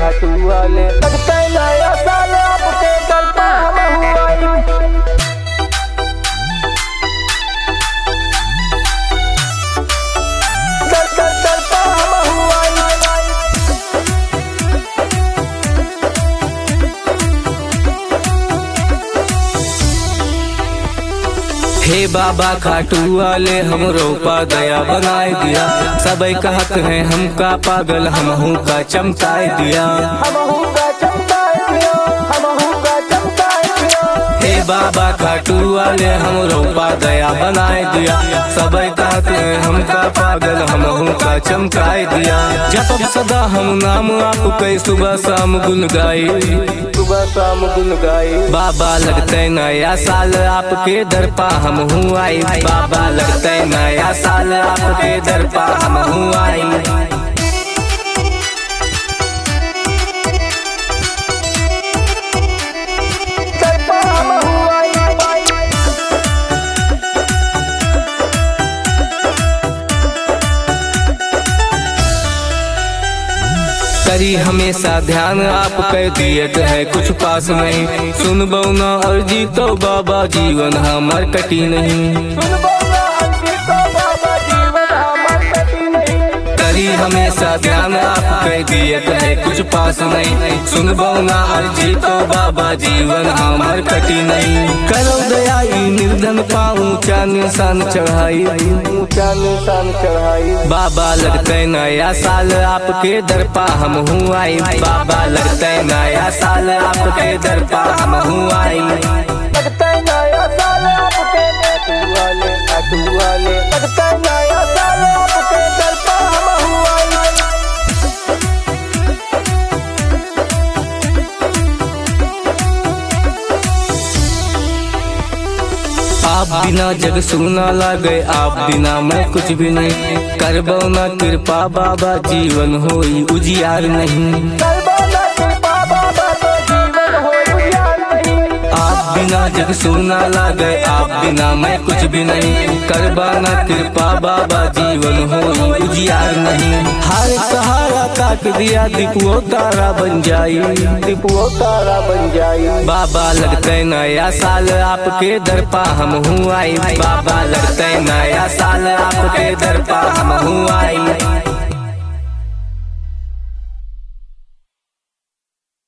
आटू वाले लगते नया साल आपके दर पे हम हुआ हे बाबा खाटू वाले हमरो पा दया बनाए दिया। सबई कहत है हमका पागल हमहू का चमकाए दिया। हे बाबा खाटू वाले हमरो पा दया बनाए दिया। सबई कहत है हमका पागल हमहू का चमकाए दिया। जब सदा हम नाम आपके सुबह शाम गुन गाई, सुबह शाम गुन गाई। बाबा लगते नया साल आपके दर पा हम आई। बाबा लगते नया साल आपके दर पा हम आई। करी हमेशा ध्यान आप कह दियत है कुछ पास नहीं। सुनबो न अर्जी तो बाबा जीवन हमार कटी नहीं। करी हमेशा ध्यान आप कह दियत है कुछ पास नहीं। सुनबो न अर्जी तो बाबा जीवन हमार कटी नहीं। करो दया निर्धन पाऊँ ऊंचा निशान चढ़ाई, ऊंचा निशान चढ़ाई। बाबा लगते नया साल आपके दर पा हम आई। बाबा लगते नया साल आपके दर पा हम आई। लगते नया साल आपके आटू वाले लगते नया साल आपके दर पा हम आई। आप बिना जग सुना लागे, आप बिना मैं कुछ भी नहीं। करबो न कृपा बाबा जीवन होई उजियार नहीं। आप बिना जग सुना लागे, आप बिना मैं कुछ भी नहीं। करबा न कृपा बाबा जीवन होई उजियार नहीं। हर सहारा ताक दिया दीपुओ तारा बन जाई, दीपुओ तारा बन जाई। बाबा लगते नया साल आपके दर पा हम आई। बाबा लगते नया साल आपके दर पा हम आई।